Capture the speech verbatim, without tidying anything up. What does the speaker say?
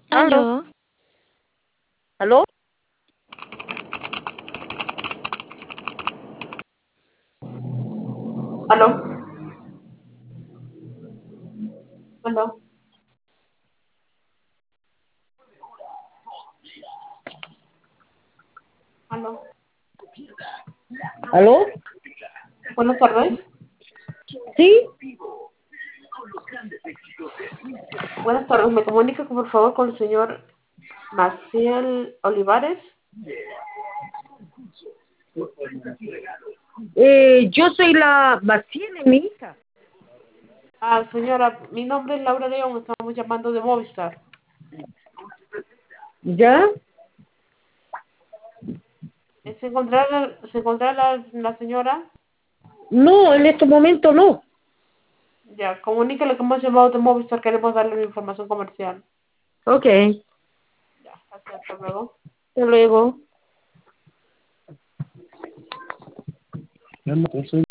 ¿Aló? Aló, ¿Aló? ¿Aló? ¿Aló? ¿Aló? ¿Aló? Buenas tardes. ¿Sí? Buenas tardes. ¿Me comunica por favor con el señor Maciel Olivares? Eh, yo soy la Maciel, mi hija. Ah, señora, mi nombre es Laura León. Estamos llamando de Movistar. ¿Ya? Eh, ¿Se encontrará, se encontrará la, la señora? No, en este momento no. Ya, comuníquele que hemos llamado de Movistar. Queremos darle una información comercial. Ok, Ya, gracias. Hasta luego. hasta luego.